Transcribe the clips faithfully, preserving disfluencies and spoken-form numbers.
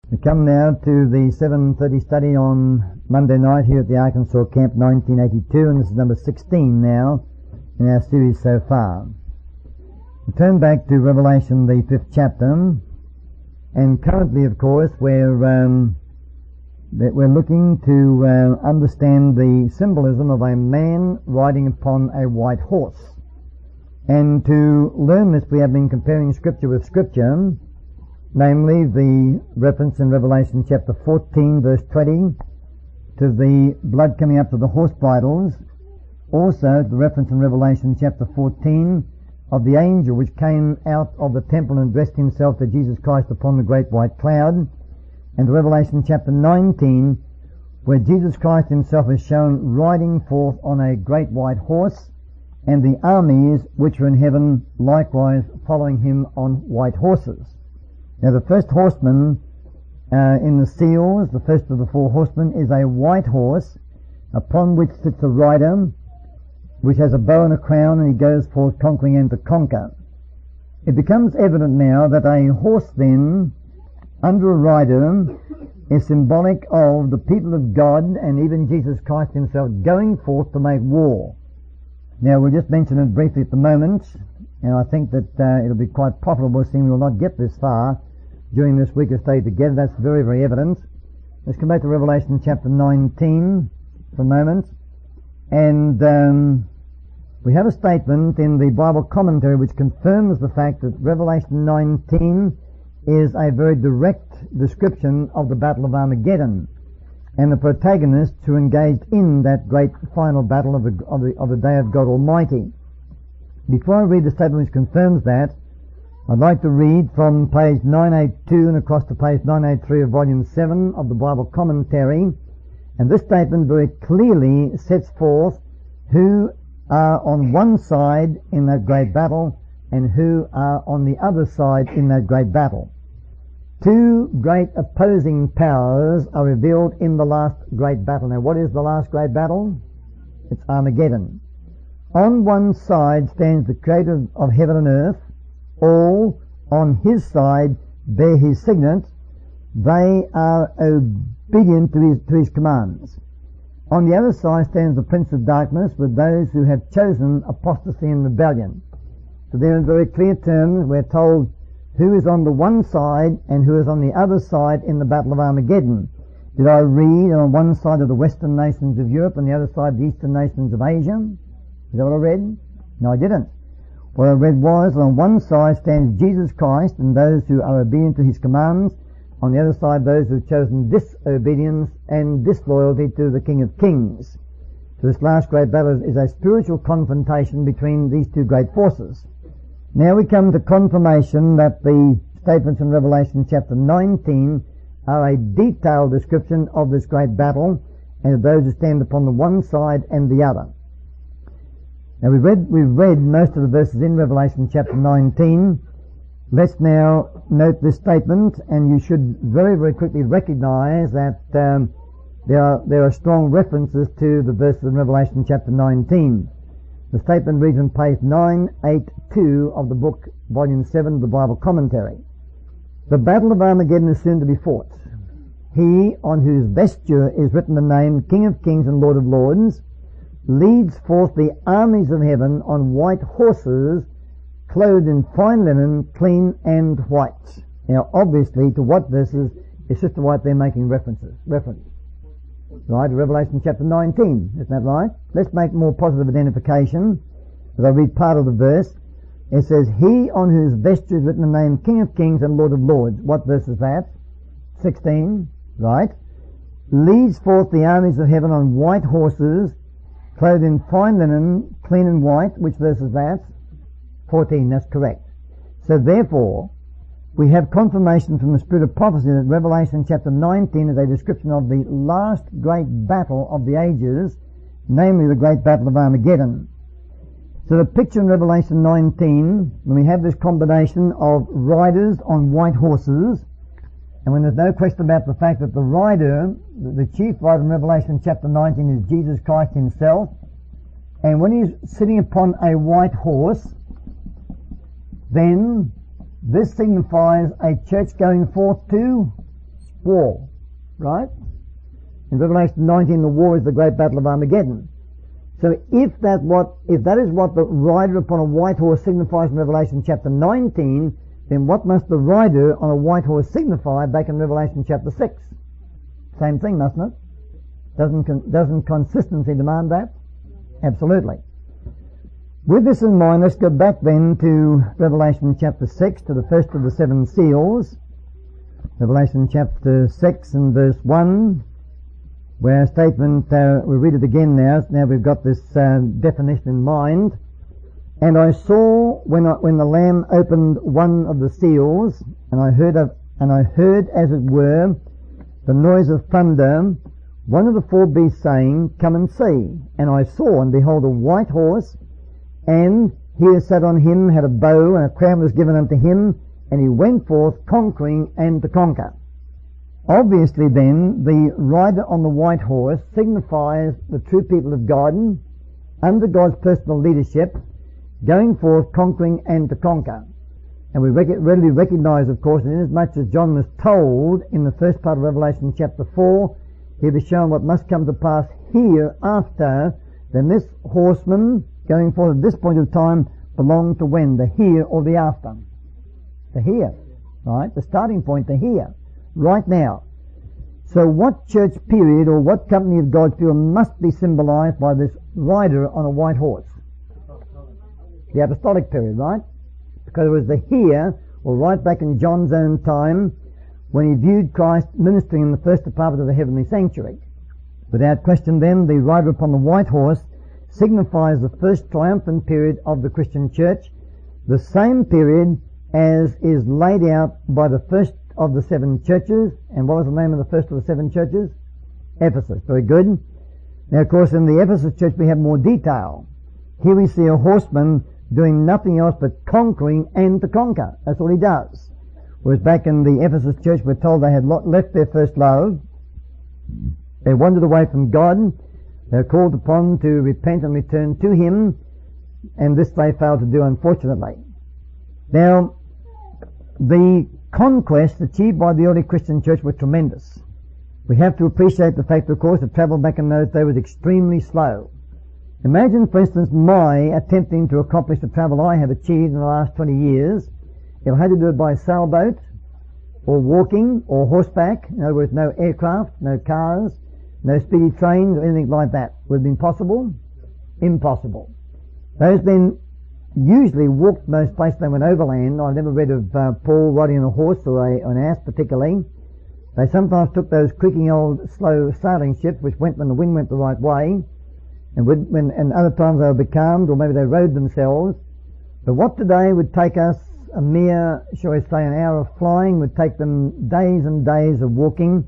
We come now to the seven thirty study on Monday night here at the Arkansas Camp nineteen eighty-two, and this is number sixteen now in our series so far. We turn back to Revelation, the fifth chapter, and currently, of course, we're um, we're looking to uh, understand the symbolism of a man riding upon a white horse. And to learn this, we have been comparing Scripture with Scripture, namely the reference in Revelation chapter fourteen, verse twenty, to the blood coming up to the horse bridles. Also, the reference in Revelation chapter fourteen of the angel which came out of the temple and addressed himself to Jesus Christ upon the great white cloud. And Revelation chapter nineteen, where Jesus Christ himself is shown riding forth on a great white horse, and the armies which are in heaven likewise following him on white horses. Now the first horseman uh, in the seals, the first of the four horsemen, is a white horse upon which sits a rider, which has a bow and a crown, and he goes forth conquering and to conquer. It becomes evident now that a horse then, under a rider, is symbolic of the people of God and even Jesus Christ himself going forth to make war. Now we'll just mention it briefly at the moment, and I think that uh, it'll be quite profitable, seeing we will not get this far during this week of study together. That's very, very evident. Let's come back to Revelation chapter nineteen for a moment. And um, we have a statement in the Bible commentary which confirms the fact that Revelation nineteen is a very direct description of the Battle of Armageddon and the protagonists who engaged in that great final battle of the, of the, of the day of God Almighty. Before I read the statement which confirms that, I'd like to read from page nine eighty-two and across to page nine eighty-three of volume seven of the Bible commentary. And this statement very clearly sets forth who are on one side in that great battle and who are on the other side in that great battle. Two great opposing powers are revealed in the last great battle. Now what is the last great battle? It's Armageddon. On one side stands the Creator of heaven and earth. All on his side bear his signet. They are obedient to his, to his commands. On the other side stands the Prince of Darkness with those who have chosen apostasy and rebellion. So there in very clear terms we're told who is on the one side and who is on the other side in the Battle of Armageddon. Did I read on one side of the western nations of Europe and the other side the eastern nations of Asia? Is that what I read? No, I didn't. What I read was on one side stands Jesus Christ and those who are obedient to his commands. On the other side, those who have chosen disobedience and disloyalty to the King of Kings. So this last great battle is a spiritual confrontation between these two great forces. Now we come to confirmation that the statements in Revelation chapter nineteen are a detailed description of this great battle and of those who stand upon the one side and the other. Now we've read, we've read most of the verses in Revelation chapter nineteen. Let's now note this statement, and you should very, very quickly recognize that um, there are there are strong references to the verses in Revelation chapter nineteen. The statement reads on page nine eighty-two of the book, volume seven of the Bible commentary. The battle of Armageddon is soon to be fought. He on whose vesture is written the name King of Kings and Lord of Lords leads forth the armies of heaven on white horses, clothed in fine linen, clean and white. Now obviously to what this is, is Sister White they're making references. Reference. Right, Revelation chapter nineteen, isn't that right? Let's make more positive identification. As I read part of the verse, it says, He on whose vesture is written the name King of Kings and Lord of Lords. What verse is that? sixteen, right? Leads forth the armies of heaven on white horses, clothed in fine linen, clean and white. Which verse is that? fourteen, that's correct. So therefore, we have confirmation from the Spirit of prophecy that Revelation chapter nineteen is a description of the last great battle of the ages, namely the great battle of Armageddon. So the picture in Revelation nineteen, when we have this combination of riders on white horses, and when there's no question about the fact that the rider, the chief rider in Revelation chapter nineteen is Jesus Christ himself, and when he's sitting upon a white horse, then this signifies a church going forth to war, right? In Revelation nineteen, the war is the great battle of Armageddon. So if that what if that is what the rider upon a white horse signifies in Revelation chapter nineteen, then what must the rider on a white horse signify back in Revelation chapter six? Same thing, mustn't it? Doesn't con- doesn't consistency demand that? Absolutely. With this in mind, let's go back then to Revelation chapter six, to the first of the seven seals. Revelation chapter six and verse one, where a statement, uh, we read it again now, now we've got this uh, definition in mind. And I saw when I, when the Lamb opened one of the seals, and I heard of, and I heard as it were the noise of thunder, one of the four beasts saying, Come and see. And I saw, and behold, a white horse, and he who sat on him had a bow, and a crown was given unto him, and he went forth conquering and to conquer. Obviously then, the rider on the white horse signifies the true people of God, under God's personal leadership, going forth conquering and to conquer. And we rec- readily recognize, of course, that inasmuch as John was told in the first part of Revelation chapter four, he was shown what must come to pass hereafter, then this horseman going forth at this point of time belonged to when? The here or the after? The here, right? The starting point, the here, right now. So what church period or what company of God's people must be symbolized by this rider on a white horse? The apostolic period, right? Because it was the here, or right back in John's own time, when he viewed Christ ministering in the first department of the heavenly sanctuary. Without question then, the rider upon the white horse signifies the first triumphant period of the Christian church, the same period as is laid out by the first of the seven churches. And what was the name of the first of the seven churches? Ephesus. Very good. Now, of course, in the Ephesus church we have more detail. Here we see a horseman doing nothing else but conquering and to conquer. That's all he does. Whereas back in the Ephesus church we're told they had left their first love. They wandered away from God. They were called upon to repent and return to Him, and this they failed to do, unfortunately. Now, the conquests achieved by the early Christian church were tremendous. We have to appreciate the fact, of course, that travel back in those days was extremely slow. Imagine, for instance, my attempting to accomplish the travel I have achieved in the last twenty years. If I had to do it by sailboat, or walking, or horseback, in other words, no aircraft, no cars, no speedy trains, or anything like that. Would it have been possible? Impossible. Those men usually walked most places. They went overland. I've never read of uh, Paul riding on a horse or, a, or an ass particularly. They sometimes took those creaking old slow sailing ships which went when the wind went the right way, and, would, when, and other times they were becalmed, or maybe they rowed themselves. But what today would take us a mere, shall we say, an hour of flying would take them days and days of walking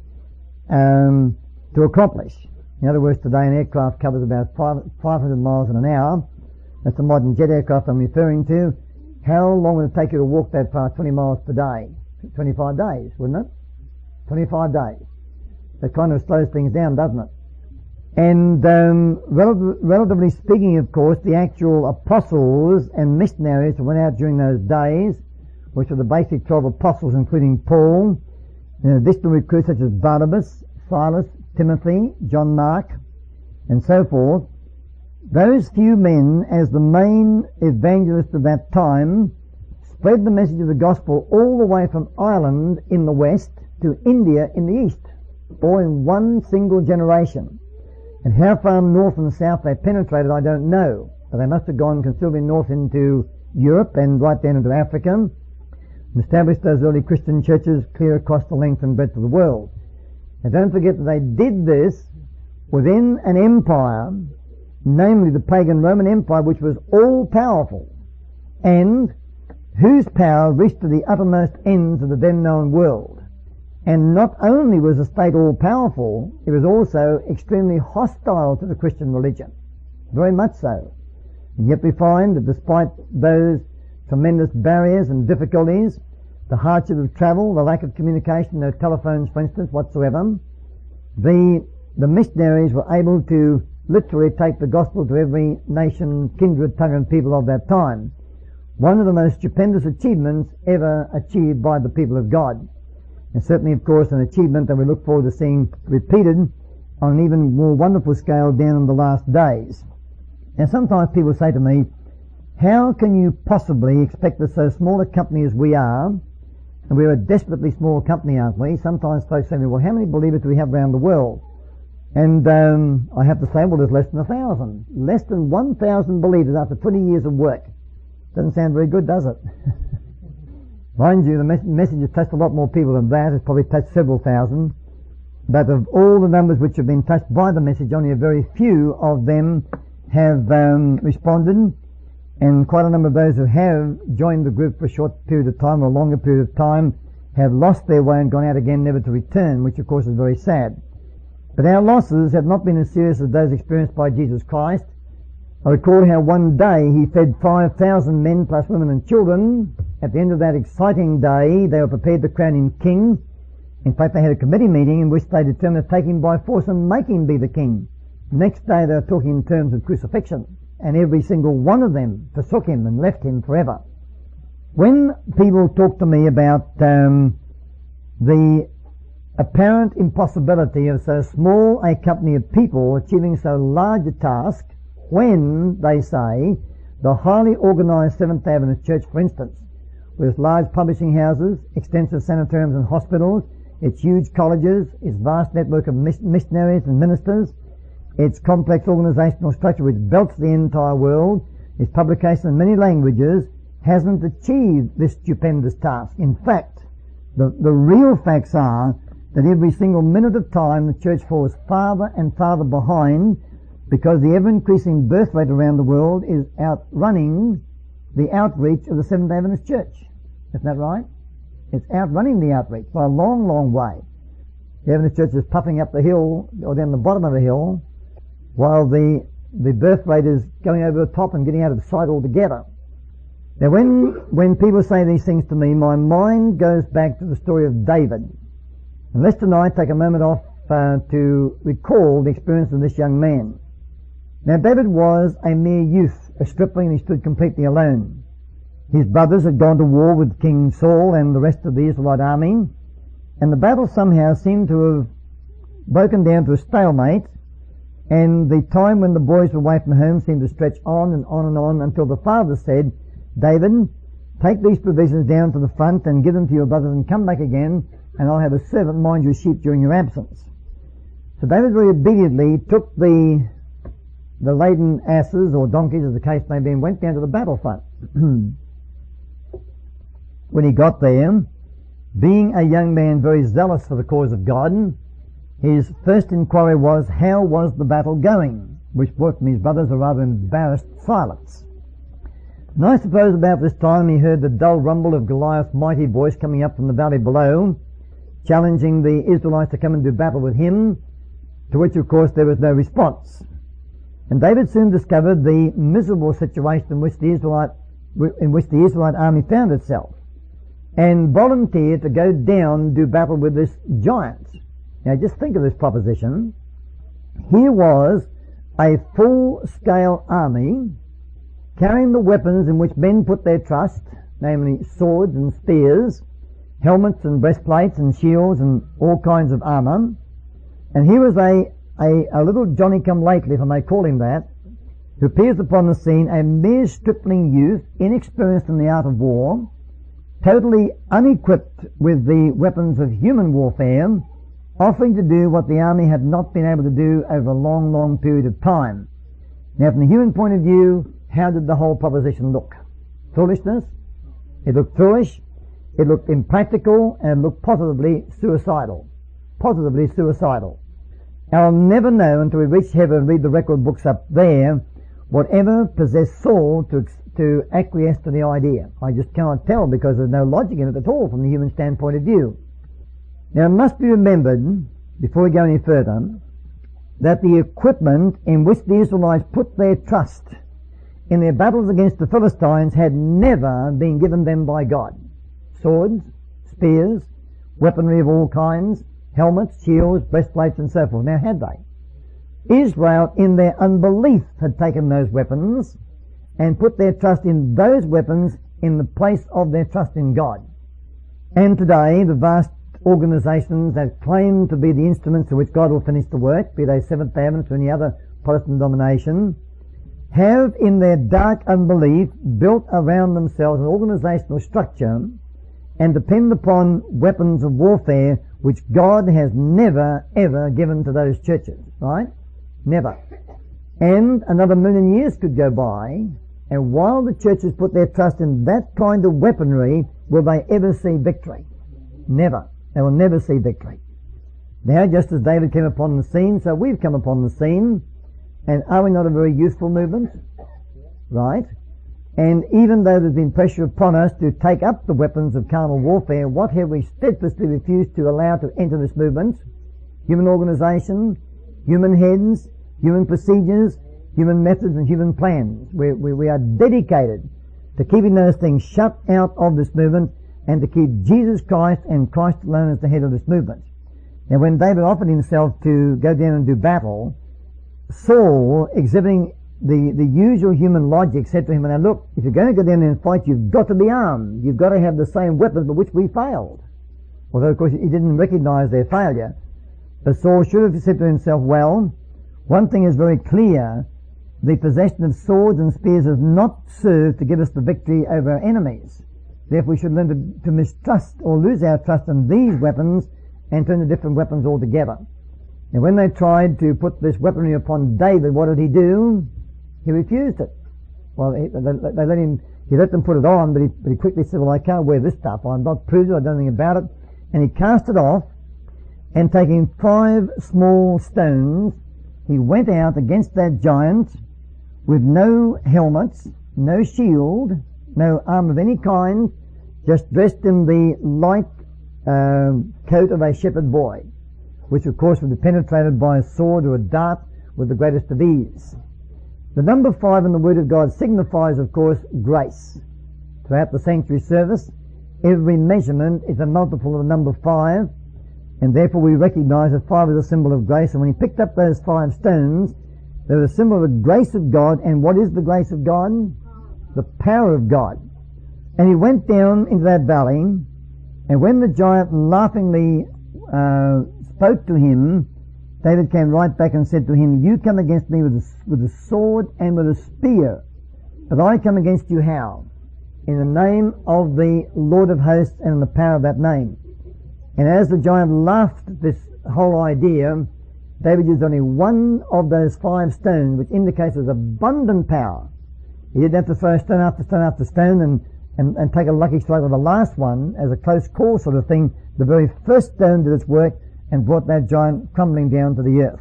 um, to accomplish. In other words, today an aircraft covers about five hundred miles in an hour. That's the modern jet aircraft I'm referring to. How long would it take you to walk that far, twenty miles per day? twenty-five days, wouldn't it? twenty-five days. That kind of slows things down, doesn't it? And um, rel- relatively speaking, of course, the actual apostles and missionaries who went out during those days, which were the basic twelve apostles, including Paul, and additional recruits such as Barnabas, Silas, Timothy, John Mark, and so forth, those few men, as the main evangelists of that time, spread the message of the gospel all the way from Ireland in the west to India in the east, all in one single generation. And how far north and south they penetrated, I don't know. But they must have gone considerably north into Europe and right down into Africa, and established those early Christian churches clear across the length and breadth of the world. And don't forget that they did this within an empire, namely the pagan Roman Empire, which was all-powerful, and whose power reached to the uttermost ends of the then known world. And not only was the state all-powerful, it was also extremely hostile to the Christian religion. Very much so. And yet we find that despite those tremendous barriers and difficulties, the hardship of travel, the lack of communication, no telephones, for instance, whatsoever, the, the missionaries were able to literally take the gospel to every nation, kindred, tongue and people of that time. One of the most stupendous achievements ever achieved by the people of God. and certainly, of course, an achievement that we look forward to seeing repeated on an even more wonderful scale down in the last days. And sometimes people say to me, how can you possibly expect that so small a company as we are, and we're a desperately small company, aren't we? Sometimes folks say to me, well, how many believers do we have around the world? And um, I have to say, well, there's less than a thousand. Less than one thousand believers after twenty years of work. Doesn't sound very good, does it? Mind you, the mes- message has touched a lot more people than that. It's probably touched several thousand. But of all the numbers which have been touched by the message, only a very few of them have um, responded. And quite a number of those who have joined the group for a short period of time or a longer period of time have lost their way and gone out again never to return, which of course is very sad. But our losses have not been as serious as those experienced by Jesus Christ. I recall how one day he fed five thousand men plus women and children. At the end of that exciting day, they were prepared to crown him king. In fact, they had a committee meeting in which they determined to take him by force and make him be the king. Next day they were talking in terms of crucifixion, and every single one of them forsook him and left him forever. When people talk to me about um, the apparent impossibility of so small a company of people achieving so large a task, when, they say, the highly organised Seventh Adventist Church, for instance, with its large publishing houses, extensive sanitariums and hospitals, its huge colleges, its vast network of mis- missionaries and ministers, its complex organisational structure which belts the entire world, its publication in many languages, hasn't achieved this stupendous task. In fact, the, the real facts are that every single minute of time the church falls farther and farther behind, because the ever-increasing birth rate around the world is outrunning the outreach of the Seventh Adventist Church. Isn't that right? It's outrunning the outreach by a long, long way. The Adventist Church is puffing up the hill, or down the bottom of the hill, while the, the birth rate is going over the top and getting out of sight altogether. Now when, when people say these things to me, my mind goes back to the story of David. And let's tonight take a moment off uh, to recall the experience of this young man. Now David was a mere youth, a stripling, and he stood completely alone. His brothers had gone to war with King Saul and the rest of the Israelite army, and the battle somehow seemed to have broken down to a stalemate, and the time when the boys were away from home seemed to stretch on and on and on until the father said, David, take these provisions down to the front and give them to your brothers and come back again, and I'll have a servant mind your sheep during your absence. So David very obediently took the the laden asses or donkeys, as the case may be, and went down to the battlefront. When he got there, being a young man very zealous for the cause of God, his first inquiry was, how was the battle going? Which brought from his brothers a rather embarrassed silence. And I suppose about this time he heard the dull rumble of Goliath's mighty voice coming up from the valley below, challenging the Israelites to come and do battle with him, to which of course there was no response. And David soon discovered the miserable situation in which the Israelite, in which the Israelite army found itself, and volunteered to go down and do battle with this giant. Now just think of this proposition. Here was a full-scale army carrying the weapons in which men put their trust, namely swords and spears, helmets and breastplates and shields and all kinds of armour. And here was a A, a little Johnny-come-lately, if I may call him that, who appears upon the scene, a mere stripling youth, inexperienced in the art of war, totally unequipped with the weapons of human warfare, offering to do what the army had not been able to do over a long, long period of time. Now, from the human point of view, how did the whole proposition look? Foolishness? It looked foolish, it looked impractical, and it looked positively suicidal. Positively suicidal. I'll never know until we reach heaven and read the record books up there whatever possessed Saul to to acquiesce to the idea. I just cannot tell, because there's no logic in it at all from the human standpoint of view. Now it must be remembered, before we go any further, that the equipment in which the Israelites put their trust in their battles against the Philistines had never been given them by God. Swords, spears, weaponry of all kinds, helmets, shields, breastplates, and so forth. Now, had they? Israel, in their unbelief, had taken those weapons and put their trust in those weapons in the place of their trust in God. And today, the vast organisations that claim to be the instruments through which God will finish the work, be they Seventh-day Adventists or any other Protestant denomination, have in their dark unbelief built around themselves an organisational structure and depend upon weapons of warfare which God has never ever given to those churches, right? Never. And another million years could go by, and while the churches put their trust in that kind of weaponry, will they ever see victory? Never. They will never see victory. Now, just as David came upon the scene, so we've come upon the scene, and are we not a very useful movement? Right? And even though there's been pressure upon us to take up the weapons of carnal warfare, what have we steadfastly refused to allow to enter this movement? Human organisation, human heads, human procedures, human methods and human plans. We, we, we are dedicated to keeping those things shut out of this movement and to keep Jesus Christ and Christ alone as the head of this movement. Now when David offered himself to go down and do battle, Saul, exhibiting the, the usual human logic, said to him, now look, if you're going to go down there and fight, you've got to be armed. You've got to have the same weapons by which we failed. Although, of course, he didn't recognize their failure. But Saul should have said to himself, well, one thing is very clear. The possession of swords and spears has not served to give us the victory over our enemies. Therefore, we should learn to, to mistrust or lose our trust in these weapons and turn to different weapons altogether. Now, when they tried to put this weaponry upon David, what did he do? He refused it. Well, he, they, they let him, he let them put it on, but he, but he quickly said, well, I can't wear this stuff. I'm not proved it. I don't know anything about it. And he cast it off, and taking five small stones, he went out against that giant with no helmets, no shield, no arm of any kind, just dressed in the light uh, coat of a shepherd boy, which of course would be penetrated by a sword or a dart with the greatest of ease. The number five in the Word of God signifies, of course, grace. Throughout the sanctuary service, every measurement is a multiple of the number five, and therefore we recognize that five is a symbol of grace. And when he picked up those five stones, they were a symbol of the grace of God. And what is the grace of God? The power of God. And he went down into that valley, and when the giant laughingly uh, spoke to him, David came right back and said to him, you come against me with a, with a sword and with a spear, but I come against you how? In the name of the Lord of hosts and in the power of that name. And as the giant laughed at this whole idea, David used only one of those five stones, which indicates there's abundant power. He didn't have to throw stone after stone after stone and, and, and take a lucky strike with the last one as a close call sort of thing. The very first stone did its work and brought that giant crumbling down to the earth.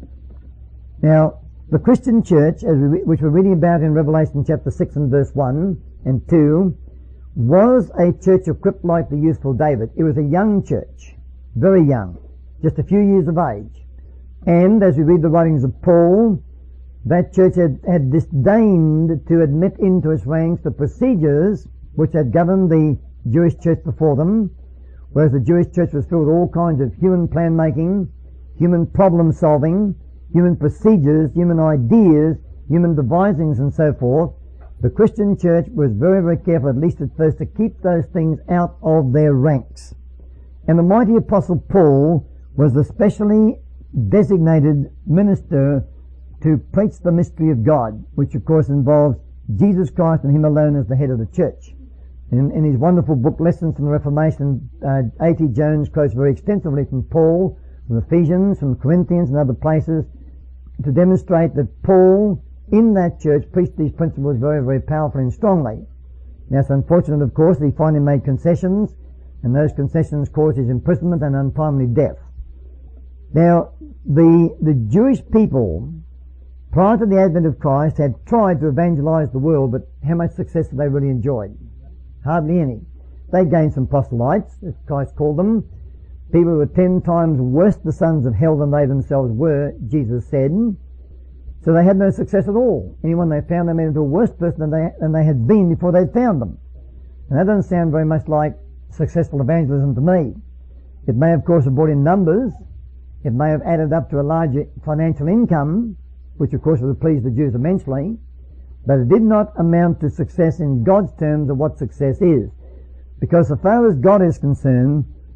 Now, the Christian church, as we, which we're reading about in Revelation chapter six and verse one and two, was a church equipped like the youthful David. It was a young church, very young, just a few years of age. And as we read the writings of Paul, that church had, had disdained to admit into its ranks the procedures which had governed the Jewish church before them, whereas the Jewish church was filled with all kinds of human plan making, human problem solving, human procedures, human ideas, human devisings and so forth. The Christian church was very, very careful, at least at first, to keep those things out of their ranks. And the mighty apostle Paul was the specially designated minister to preach the mystery of God, which of course involves Jesus Christ and him alone as the head of the church. In, in his wonderful book, Lessons from the Reformation, uh, A T Jones quotes very extensively from Paul, from Ephesians, from Corinthians and other places, to demonstrate that Paul, in that church, preached these principles very, very powerfully and strongly. Now it's unfortunate, of course, that he finally made concessions, and those concessions caused his imprisonment and untimely death. Now, the, the Jewish people, prior to the advent of Christ, had tried to evangelize the world, but how much success have they really enjoyed? Hardly any. They gained some proselytes, as Christ called them, people who were ten times worse the sons of hell than they themselves were, Jesus said. So they had no success at all. Anyone they found, they made into a worse person than they, than they had been before they'd found them. And that doesn't sound very much like successful evangelism to me. It may, of course, have brought in numbers. It may have added up to a larger financial income, which, of course, would have pleased the Jews immensely. But it did not amount to success in God's terms of what success is. Because as far as God is concerned,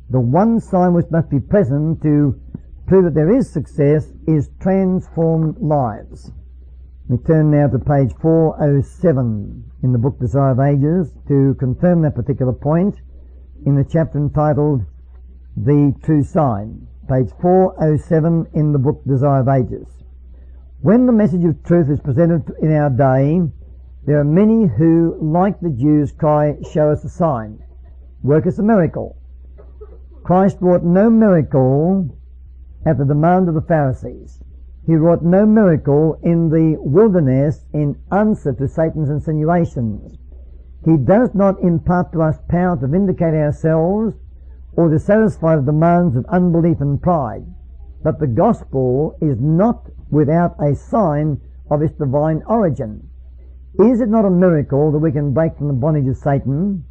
the one sign which must be present to prove that there is success is transformed lives. We turn now to page four oh seven in the book Desire of Ages to confirm that particular point in the chapter entitled The True Sign. Page four oh seven in the book Desire of Ages. When the message of truth is presented in our day, there are many who, like the Jews, cry, "Show us a sign. Work us a miracle." Christ wrought no miracle at the demand of the Pharisees. He wrought no miracle in the wilderness in answer to Satan's insinuations. He does not impart to us power to vindicate ourselves or to satisfy the demands of unbelief and pride. But the gospel is not without a sign of its divine origin. Is it not a miracle that we can break from the bondage of Satan?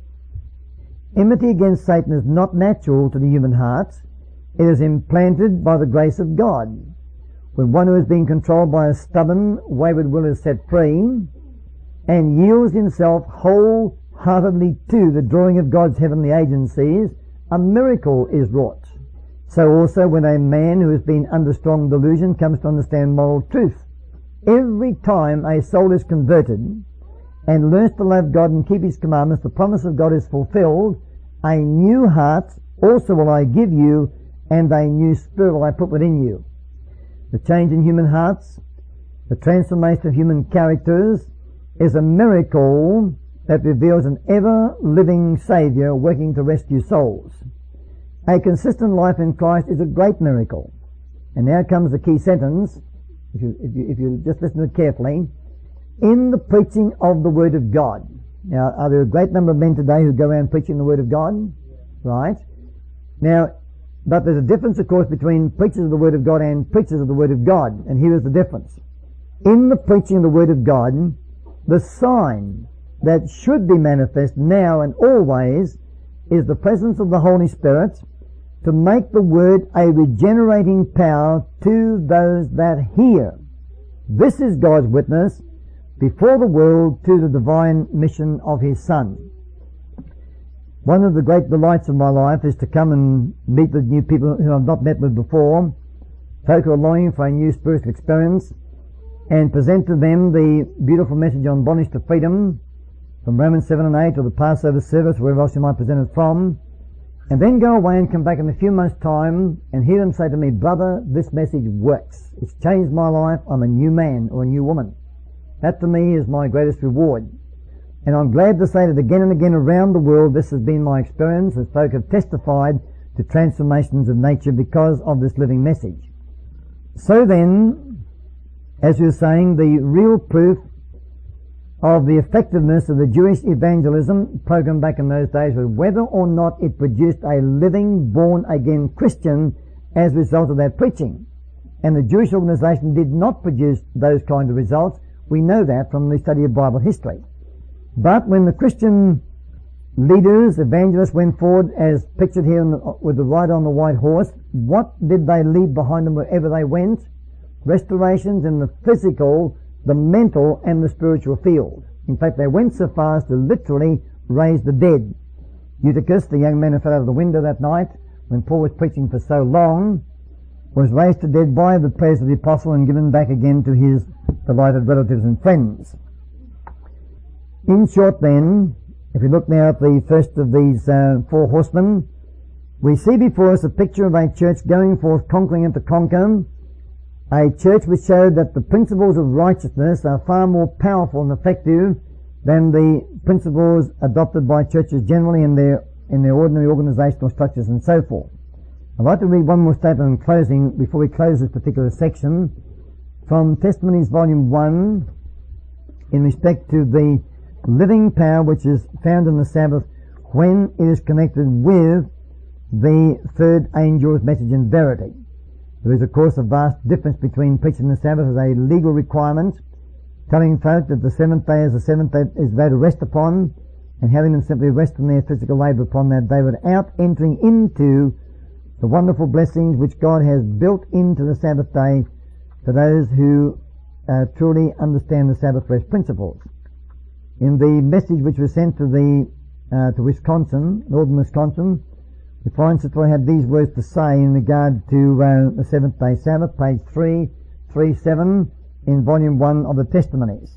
Enmity against Satan is not natural to the human heart. It is implanted by the grace of God. When one who is being controlled by a stubborn, wayward will is set free and yields himself wholeheartedly to the drawing of God's heavenly agencies, a miracle is wrought. So also when a man who has been under strong delusion comes to understand moral truth. Every time a soul is converted and learns to love God and keep His commandments, the promise of God is fulfilled. A new heart also will I give you, and a new spirit will I put within you. The change in human hearts, the transformation of human characters, is a miracle that reveals an ever-living Saviour working to rescue souls. A consistent life in Christ is a great miracle. And now comes the key sentence, if you, if you, if you just listen to it carefully. In the preaching of the Word of God. Now, are there a great number of men today who go around preaching the Word of God? Right? Now, but there's a difference, of course, between preachers of the Word of God and preachers of the Word of God. And here is the difference. In the preaching of the Word of God, the sign that should be manifest now and always is the presence of the Holy Spirit to make the Word a regenerating power to those that hear. This is God's witness before the world to the divine mission of His Son. One of the great delights of my life is to come and meet with new people who I've not met with before, folk who are longing for a new spiritual experience, and present to them the beautiful message on bondage to freedom from Romans seven and eight, or the Passover service, wherever else you might present it from, and then go away and come back in a few months' time and hear them say to me, "Brother, this message works. It's changed my life. I'm a new man or a new woman." That to me is my greatest reward. And I'm glad to say that again and again around the world this has been my experience, as folk have testified to transformations of nature because of this living message. So then, as we were saying, the real proof of the effectiveness of the Jewish evangelism program back in those days was whether or not it produced a living, born-again Christian as a result of that preaching. And the Jewish organization did not produce those kinds of results. We know that from the study of Bible history. But when the Christian leaders, evangelists, went forward as pictured here in the, with the rider on the white horse, what did they leave behind them wherever they went? Restorations in the physical, the mental, and the spiritual field. In fact, they went so far as to literally raise the dead. Eutychus, the young man who fell out of the window that night when Paul was preaching for so long, was raised to dead by the prayers of the apostle and given back again to his delighted relatives and friends. In short then, if we look now at the first of these uh, four horsemen, we see before us a picture of a church going forth conquering and to conquer, a church which showed that the principles of righteousness are far more powerful and effective than the principles adopted by churches generally in their in their ordinary organizational structures and so forth. I'd like to read one more statement in closing before we close this particular section from Testimonies Volume one in respect to the living power which is found in the Sabbath when it is connected with the third angel's message in verity. There is, of course, a vast difference between preaching the Sabbath as a legal requirement, telling folk that the seventh day is the seventh day is the day to rest upon, and having them simply rest from their physical labour upon that day without entering into the wonderful blessings which God has built into the Sabbath day for those who uh, truly understand the Sabbath rest principles. In the message which was sent to the uh, to Wisconsin, northern Wisconsin, we find Sister Roy had these words to say in regard to uh, the seventh day Sabbath, page three thirty-seven in volume one of the Testimonies.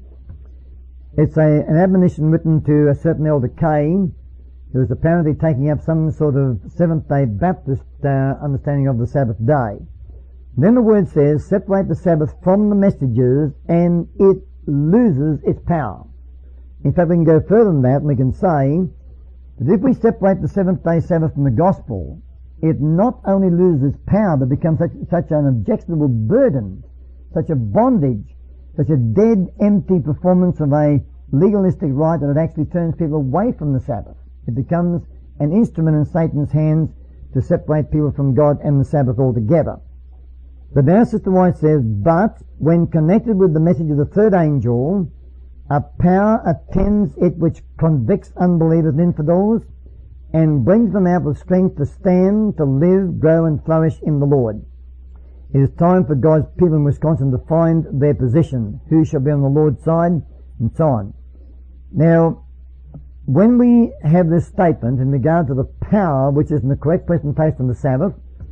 It's a, an admonition written to a certain Elder Kay, who was apparently taking up some sort of Seventh-day Baptist uh, understanding of the Sabbath day. Then the word says, separate the Sabbath from the messages and it loses its power. In fact, we can go further than that and we can say that if we separate the seventh-day Sabbath from the gospel, it not only loses its power but becomes such, such an objectionable burden, such a bondage, such a dead, empty performance of a legalistic rite that it actually turns people away from the Sabbath. It becomes an instrument in Satan's hands to separate people from God and the Sabbath altogether. But now Sister White says, but when connected with the message of the third angel, a power attends it which convicts unbelievers and infidels and brings them out with strength to stand, to live, grow and flourish in the Lord. It is time for God's people in Wisconsin to find their position. Who shall be on the Lord's side? And so on. Now, when we have this statement in regard to the power which is in the correct place and place on the Sabbath,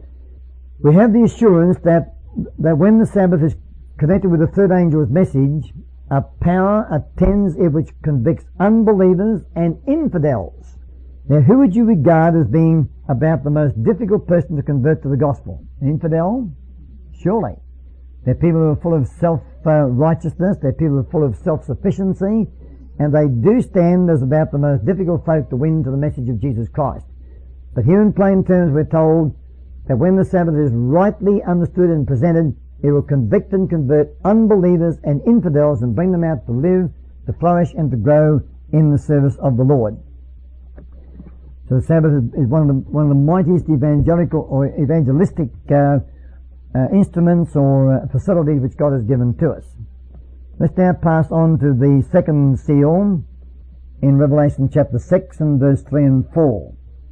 we have the assurance that, that when the Sabbath is connected with the third angel's message, a power attends it which convicts unbelievers and infidels. Now, who would you regard as being about the most difficult person to convert to the gospel? An infidel? Surely. They're people who are full of self-righteousness, they're people who are full of self-sufficiency, and they do stand as about the most difficult folk to win to the message of Jesus Christ. But here in plain terms we're told that when the Sabbath is rightly understood and presented, it will convict and convert unbelievers and infidels and bring them out to live, to flourish and to grow in the service of the Lord. So the Sabbath is one of the, one of the mightiest evangelical or evangelistic uh, uh, instruments or uh, facilities which God has given to us. Let's now pass on to the second seal in Revelation chapter six and verse three and four.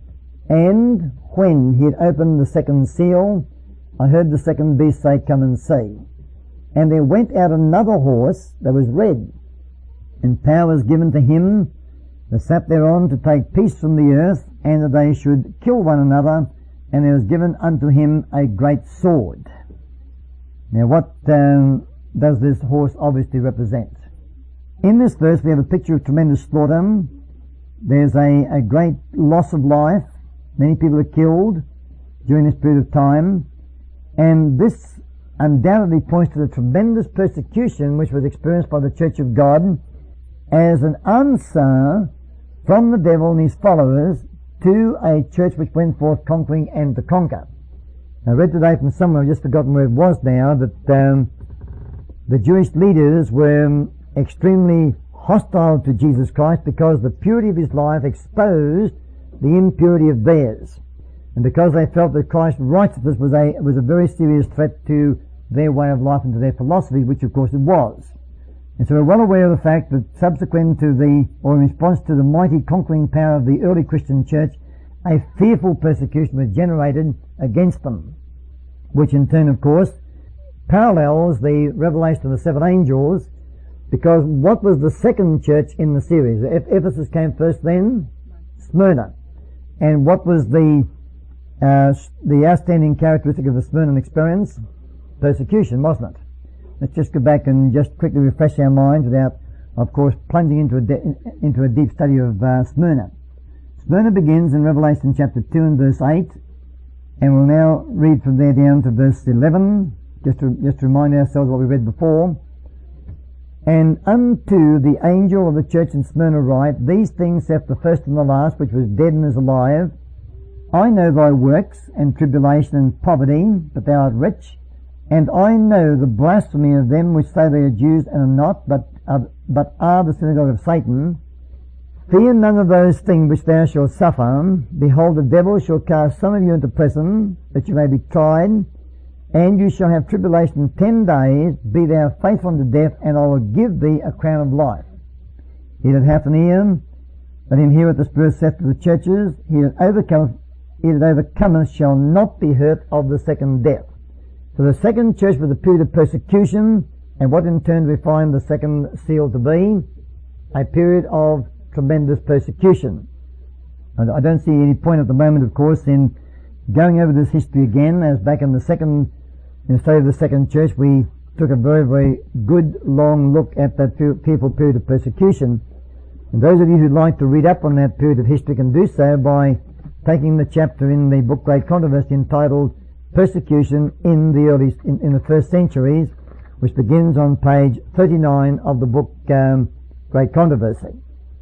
And when he had opened the second seal, I heard the second beast say, come and see. And there went out another horse that was red, and power was given to him that sat thereon to take peace from the earth, and that they should kill one another, and there was given unto him a great sword. Now what um, does this horse obviously represent? In this verse we have a picture of tremendous slaughter. There's a, a great loss of life. Many people are killed during this period of time, and this undoubtedly points to the tremendous persecution which was experienced by the Church of God as an answer from the devil and his followers to a church which went forth conquering and to conquer. I read today from somewhere, I've just forgotten where it was now, that um, the Jewish leaders were extremely hostile to Jesus Christ because the purity of his life exposed the impurity of theirs, and because they felt that Christ's righteousness was a was a very serious threat to their way of life and to their philosophy, which of course it was. And so we're well aware of the fact that subsequent to the, or in response to the mighty conquering power of the early Christian church, a fearful persecution was generated against them, which in turn of course parallels the revelation of the seven angels, because what was the second church in the series? Ephesus came first, then Smyrna. And what was the uh, the outstanding characteristic of the Smyrna experience? Persecution, wasn't it? Let's just go back and just quickly refresh our minds without, of course, plunging into a, de- into a deep study of uh, Smyrna. Smyrna begins in Revelation chapter two and verse eight, and we'll now read from there down to verse eleven, just to, just to remind ourselves what we read before. And unto the angel of the church in Smyrna write, these things saith the first and the last, which was dead and is alive. I know thy works, and tribulation, and poverty, but thou art rich. And I know the blasphemy of them which say they are Jews and are not, but are, but are the synagogue of Satan. Fear none of those things which thou shalt suffer. Behold, the devil shall cast some of you into prison, that you may be tried, and you shall have tribulation ten days. Be thou faithful unto death, and I will give thee a crown of life. He that hath an ear, let him hear what the Spirit saith to the churches. He that overcometh, he that overcometh shall not be hurt of the second death. So the second church was a period of persecution, and what in turn we find the second seal to be? A period of tremendous persecution. I don't see any point at the moment, of course, in going over this history again, as back in the second, in the study of the second church, we took a very, very good long look at that fearful period of persecution. And those of you who'd like to read up on that period of history can do so by taking the chapter in the book Great Controversy entitled Persecution in the early, in, in the first centuries, which begins on page thirty-nine of the book um, Great Controversy.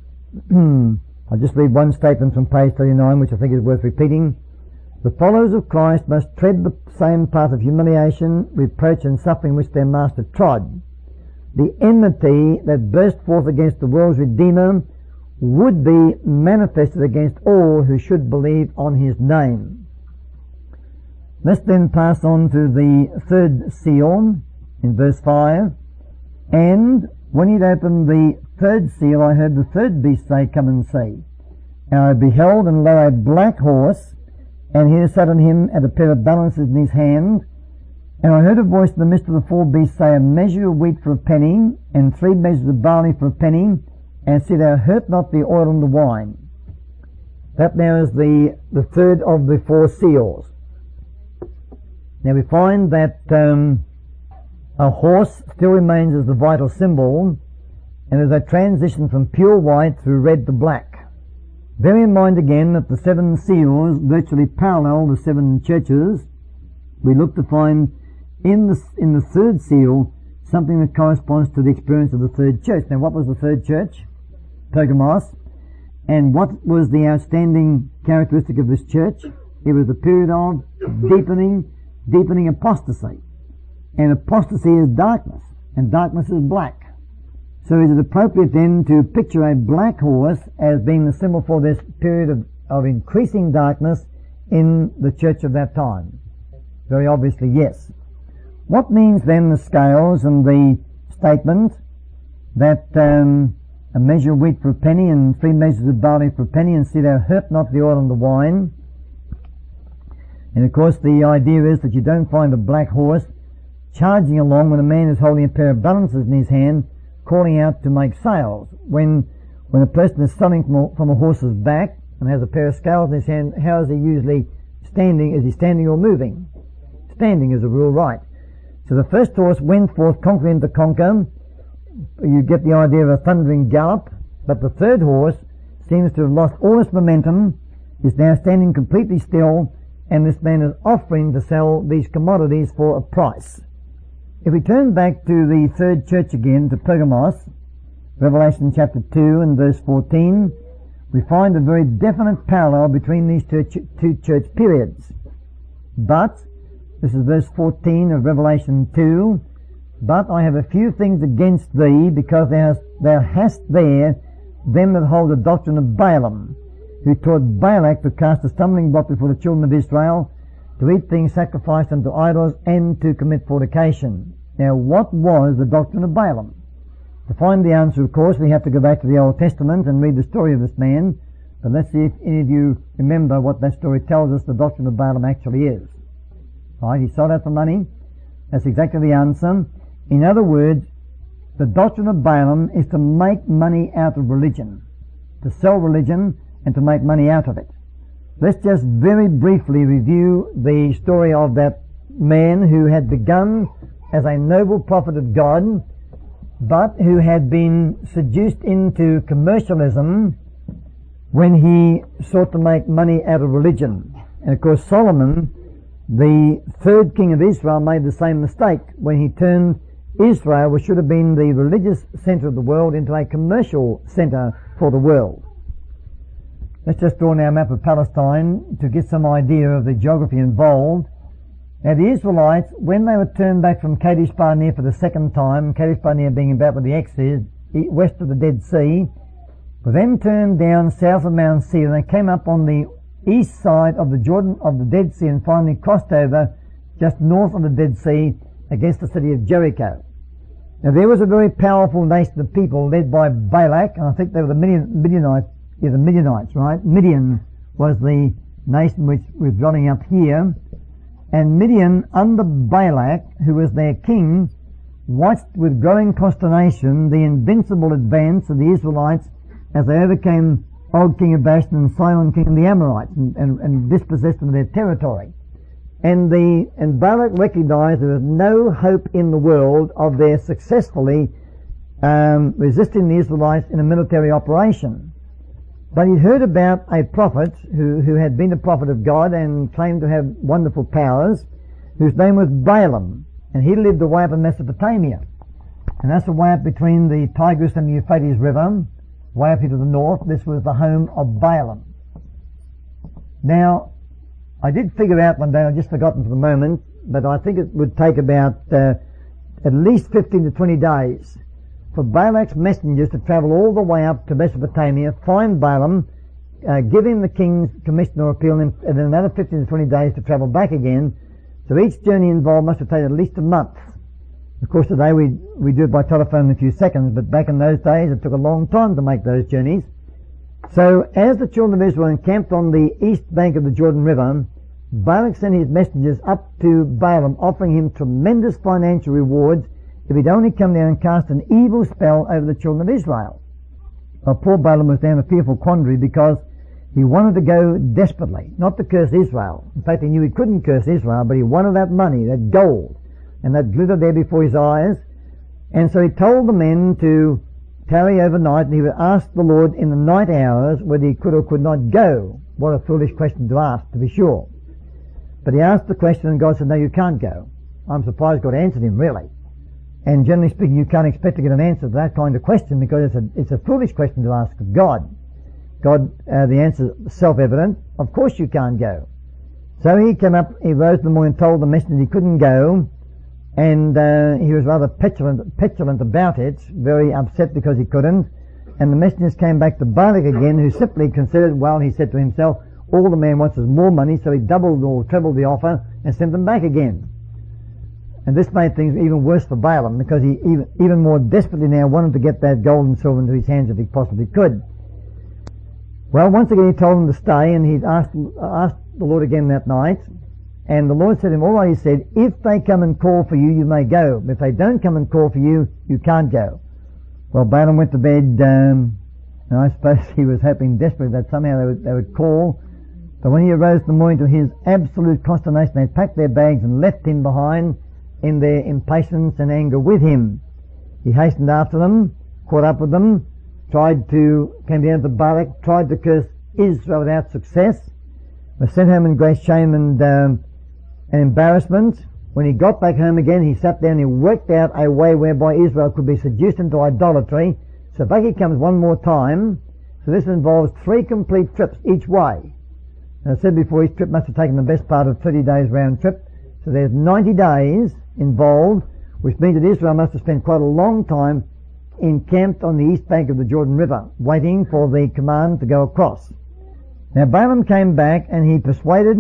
I'll just read one statement from page thirty-nine, which I think is worth repeating. The followers of Christ must tread the same path of humiliation, reproach and suffering which their Master trod. The enmity that burst forth against the world's Redeemer would be manifested against all who should believe on his name. Let's then pass on to the third seal in verse five. And when he'd opened the third seal, I heard the third beast say, Come and see. And I beheld, and lo, a black horse, and he sat on him, and a pair of balances in his hand. And I heard a voice in the midst of the four beasts say, A measure of wheat for a penny, and three measures of barley for a penny, and see thou hurt not the oil and the wine. That now is the, the third of the four seals. Now we find that um, a horse still remains as the vital symbol, and there's a transition from pure white through red to black. Bear in mind again that the seven seals virtually parallel the seven churches. We look to find in the, in the third seal something that corresponds to the experience of the third church. Now what was the third church? Pergamos. And what was the outstanding characteristic of this church? It was a period of deepening, deepening apostasy. And apostasy is darkness, and darkness is black. So is it appropriate then to picture a black horse as being the symbol for this period of, of increasing darkness in the church of that time? Very obviously, yes. What means then the scales and the statement that um, a measure of wheat for a penny and three measures of barley for a penny, and see thou hurt not the oil and the wine? And of course the idea is that you don't find a black horse charging along when a man is holding a pair of balances in his hand, calling out to make sales. When when a person is selling from a, from a horse's back and has a pair of scales in his hand, how is he usually standing? Is he standing or moving? Standing is a rule, right. So the first horse went forth conquering to conquer. You get the idea of a thundering gallop. But the third horse seems to have lost all its momentum, is now standing completely still, and this man is offering to sell these commodities for a price. If we turn back to the third church again, to Pergamos, Revelation chapter two and verse fourteen, we find a very definite parallel between these two, ch- two church periods. But, this is verse fourteen of Revelation two, But I have a few things against thee, because thou hast, thou hast there them that hold the doctrine of Balaam, who taught Balak to cast a stumbling block before the children of Israel, to eat things sacrificed unto idols, and to commit fornication. Now, what was the doctrine of Balaam? To find the answer, of course, we have to go back to the Old Testament and read the story of this man. But let's see if any of you remember what that story tells us the doctrine of Balaam actually is. Right, he sold out for money. That's exactly the answer. In other words, the doctrine of Balaam is to make money out of religion, to sell religion and to make money out of it. Let's just very briefly review the story of that man who had begun as a noble prophet of God, but who had been seduced into commercialism when he sought to make money out of religion. And of course Solomon, the third king of Israel, made the same mistake when he turned Israel, which should have been the religious center of the world, into a commercial center for the world. Let's just draw now a map of Palestine to get some idea of the geography involved. Now the Israelites, when they were turned back from Kadesh Barnea for the second time, Kadesh Barnea being about where the X is, west of the Dead Sea, were then turned down south of Mount Seir, and they came up on the east side of the Jordan, of the Dead Sea, and finally crossed over just north of the Dead Sea against the city of Jericho. Now there was a very powerful nation of people led by Balak, and I think they were the Midian, Midianites, yeah, the Midianites, right? Midian was the nation which was running up here, and Midian, under Balak, who was their king, watched with growing consternation the invincible advance of the Israelites as they overcame Og king of Bashan and Sihon king of the Amorites, and, and, and dispossessed them of their territory. And the and Balak recognized there was no hope in the world of their successfully um, resisting the Israelites in a military operation. But he'd heard about a prophet who, who had been a prophet of God and claimed to have wonderful powers, whose name was Balaam, and he lived away up in Mesopotamia. And that's the way up between the Tigris and the Euphrates River, way up here to the north. This was the home of Balaam. Now, I did figure out one day, I've just forgotten for the moment, but I think it would take about uh, at least fifteen to twenty days for Balak's messengers to travel all the way up to Mesopotamia, find Balaam, uh, give him the king's commission or appeal, and then another fifteen to twenty days to travel back again. So each journey involved must have taken at least a month. Of course, today we we do it by telephone in a few seconds, but back in those days it took a long time to make those journeys. So as the children of Israel encamped on the east bank of the Jordan River, Balak sent his messengers up to Balaam, offering him tremendous financial rewards if he'd only come down and cast an evil spell over the children of Israel. Well, poor Balaam was down in a fearful quandary because he wanted to go desperately, not to curse Israel. In fact, he knew he couldn't curse Israel, but he wanted that money, that gold, and that glittered there before his eyes. And so he told the men to tarry overnight, and he would ask the Lord in the night hours whether he could or could not go. What a foolish question to ask, to be sure. But he asked the question, and God said, no, you can't go. I'm surprised God answered him, really. And generally speaking, you can't expect to get an answer to that kind of question because it's a, it's a foolish question to ask of God. God, uh, the answer is self-evident. Of course you can't go. So he came up, he rose in the morning and told the messenger he couldn't go, and uh, he was rather petulant, petulant about it, very upset because he couldn't. And the messengers came back to Balak again, who simply considered, well, he said to himself, all the man wants is more money, so he doubled or trebled the offer and sent them back again. And this made things even worse for Balaam, because he even, even more desperately now wanted to get that gold and silver into his hands if he possibly could. Well, once again he told him to stay, and he asked, asked the Lord again that night, and the Lord said to him, all right, he said, if they come and call for you, you may go. But if they don't come and call for you, you can't go. Well, Balaam went to bed, um, and I suppose he was hoping desperately that somehow they would, they would call. But when he arose in the morning, to his absolute consternation, they packed their bags and left him behind in their impatience and anger with him. He hastened after them, caught up with them, tried to, came down to Balak, tried to curse Israel without success, was sent home in great shame and, um, and embarrassment. When he got back home again, he sat down and he worked out a way whereby Israel could be seduced into idolatry. So back he comes one more time. So this involves three complete trips each way. And I said before, each trip must have taken the best part of thirty days round trip. So there's ninety days involved, which means that Israel must have spent quite a long time encamped on the east bank of the Jordan River, waiting for the command to go across. Now Balaam came back and he persuaded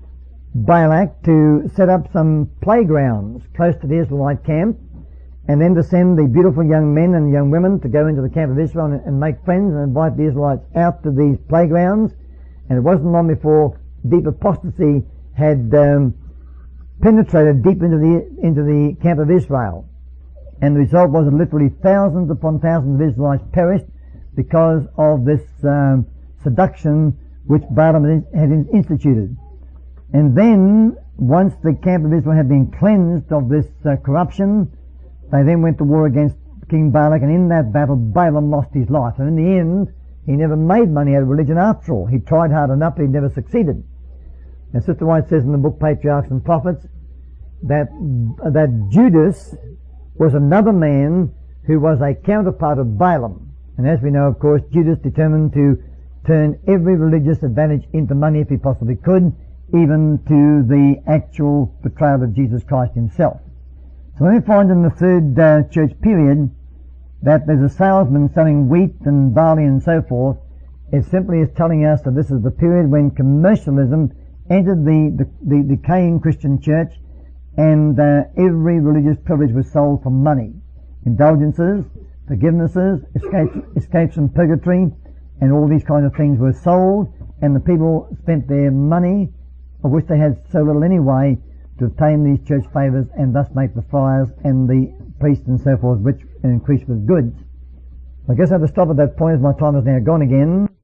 Balak to set up some playgrounds close to the Israelite camp, and then to send the beautiful young men and young women to go into the camp of Israel and, and make friends and invite the Israelites out to these playgrounds. And it wasn't long before deep apostasy had um, penetrated deep into the into the camp of Israel. And the result was that literally thousands upon thousands of Israelites perished because of this um, seduction which Balaam had instituted. And then, once the camp of Israel had been cleansed of this uh, corruption, they then went to war against King Balak, and in that battle Balaam lost his life. And in the end, he never made money out of religion after all. He tried hard enough, but he never succeeded. And Sister White says in the book Patriarchs and Prophets that that Judas was another man who was a counterpart of Balaam. And as we know, of course, Judas determined to turn every religious advantage into money if he possibly could, even to the actual betrayal of Jesus Christ himself. So when we find in the third uh, church period that there's a salesman selling wheat and barley and so forth, it simply is telling us that this is the period when commercialism entered the, the, the decaying Christian church, and uh, every religious privilege was sold for money. Indulgences, forgivenesses, escapes, escapes from purgatory, and all these kind of things were sold, and the people spent their money, of which they had so little anyway, to obtain these church favours and thus make the friars and the priests and so forth rich and increased with goods. I guess I have to stop at that point as my time is now gone again.